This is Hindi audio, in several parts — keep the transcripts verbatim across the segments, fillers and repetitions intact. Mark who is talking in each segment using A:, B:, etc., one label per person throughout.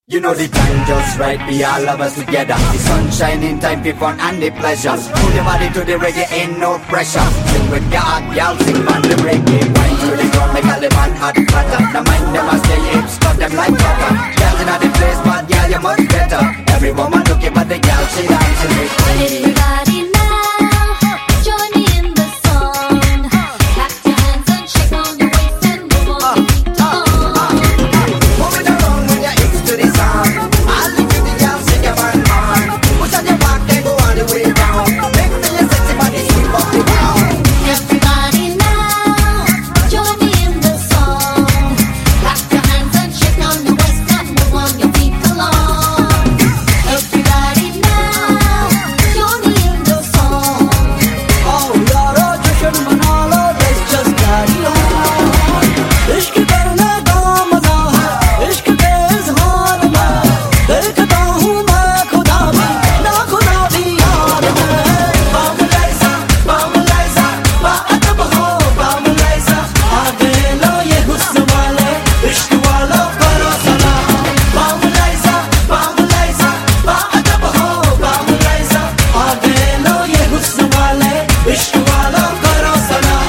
A: You know the time just right, be all of us together. The sunshine in time for fun and the pleasures. Move your body to the reggae, ain't no pressure. Sing with your hot y'all, sing on the reggae. Wine to the ground, make all the man hot flatter. The mind them a stay hips, cut them like butter. Girls in the place, but yeah, you much better. Every woman looking, but the girl she dancing with me.
B: Everybody now, join me in the song. Clap your hands and shake on your waist and move on your feet along.
A: Move it around when you're into the song. All the pretty girls shake your band on. Push on your back and go all the way down. Make me your sexy body sweep up the ground.
B: Everybody now, join me in the song. Clap your hands and shake on your waist and move on your feet along. Everybody now, join me in the song.
C: Oh यारो जश्न मना लो, let's just carry on. इश्क करने का मजा है, इश्क के इज़हार में देखता हूँ मैं खुदा भी, ना खुदा भी यार में. बामुलाइज़ा, बामुलाइज़ा, बाअदब हो बामुलाइज़ा. आगे लो ये हुस्न वाले, इश्क वालों करो सलाम. बामुलाइज़ा, बामुलाइज़ा, बाअदब हो बामुलाइज़ा. आगे लो ये हुस्न वाले, इश्क वालों करो सलाम.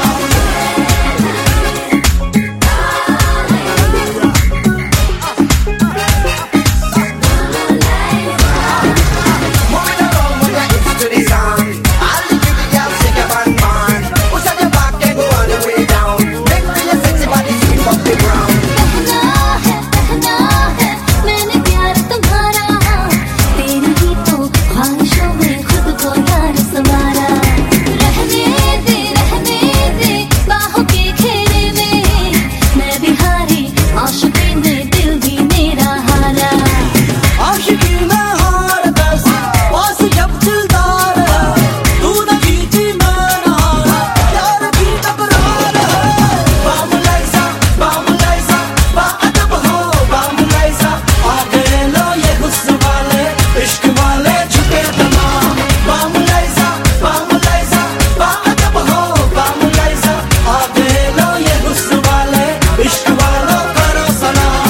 A: Move it around when you're into the song. All the pretty girls shake your band on. Push on your back and go all the way down. Make me your sexy body sweep up the ground.
B: कहना है, कहना है, मैंने प्यार तुम्हारा. तेरी ही तो ख्वाहिशों में खुद को यार संवारा. रहने दे, रहने दे, बाहों के घेरे में. मैं भी हारी, आशिकी में दिल भी मेरा हारा.
C: आशिकी में हार बस, पास जब दिलदार है. तू न जीती मैं न हारा, प्यार की तकरार है. बामुलाइज़ा, बामुलाइज़ा, बाअदब हो बामुलाइज़ा. आगे लो ये हुस्न वाले, इश्क वाले झुके तमाम. बामुलाइज़ा, बामुलाइज़ा, बाअदब हो बामुलाइज़ा. आगे लो ये हुस्न वाले, इश्क वालों करो सलाम.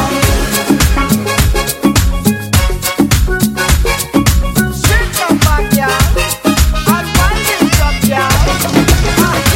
A: Shake your back, y'all. And wind it up, y'all.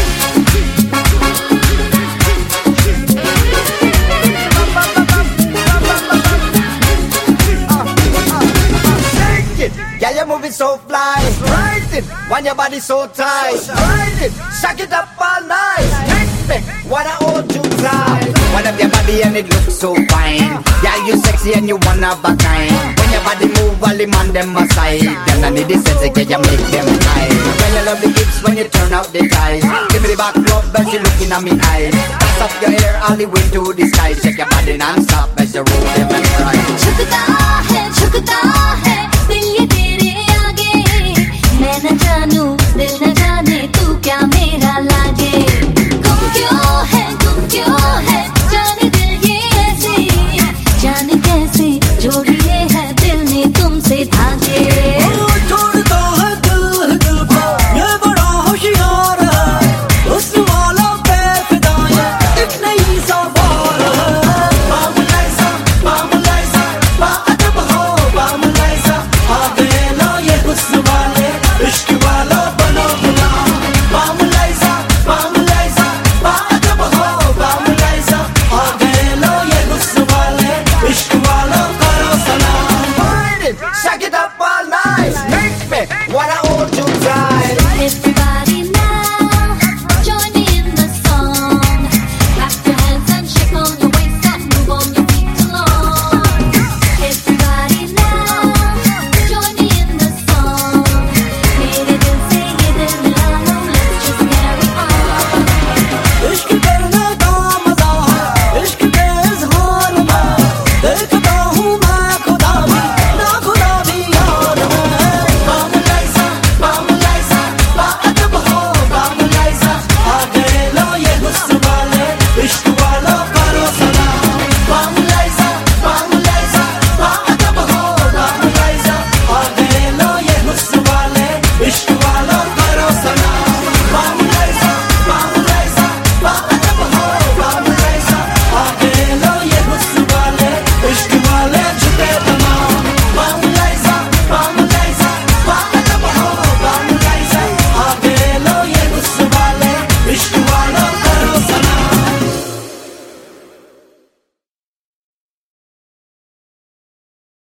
A: Shake it, yeah, you're moving so fly. Right it, when your body so tight. Right it, shake it up all night. Make me wanna hold you tight. Wind up your body and it looks so fine. Yeah, you sexy and you one of a kind. When your body move, all the man them aside. Girl, I need the sense to get you make them high. When you love the hips when you turn out the ties. Give me the back rub as you looking at me eyes. Toss up your hair all the way to the sky. Shake your body non-stop as you roll them and cry.